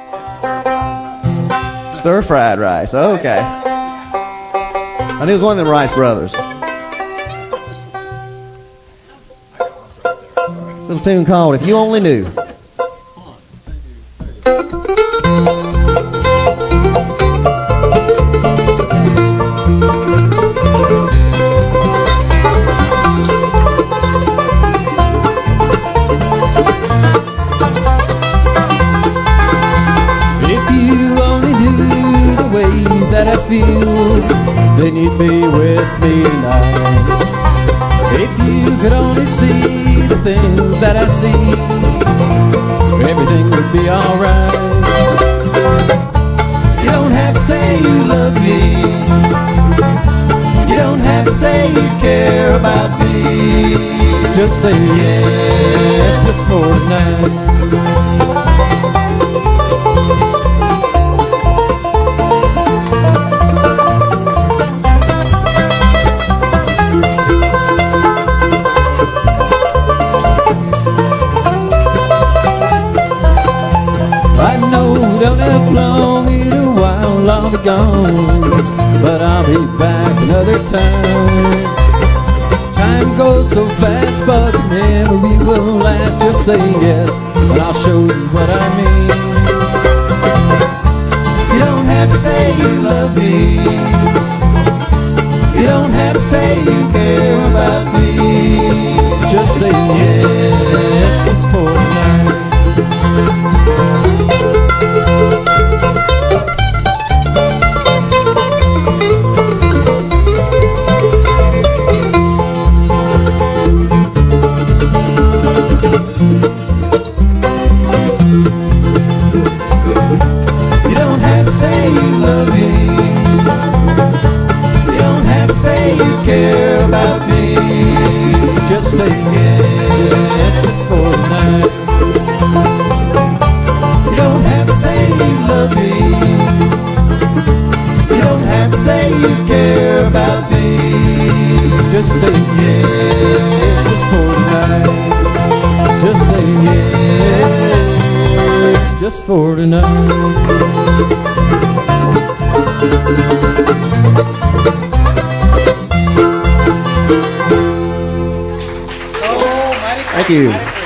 Stir-fried rice. Okay. I knew it was one of them Rice Brothers. Little tune called "If You Only Knew." That I feel, then you'd be with me tonight. If you could only see the things that I see, everything would be alright. You don't have to say you love me, you don't have to say you care about me. Just say yes, just for tonight. Don't have long, either while I'll be gone, but I'll be back another time. Time goes so fast, but the memory will last. Just say yes, and I'll show you what I mean. You don't have to say you love me, you don't have to say you care about me. Just say yes, just for tonight. You don't have to say you love me, you don't have to say you care about me. Just say yes, just for tonight. You don't have to say you love me, you don't have to say you care about me. Just say yes, just for tonight. Just say yes, just for tonight. Thank you.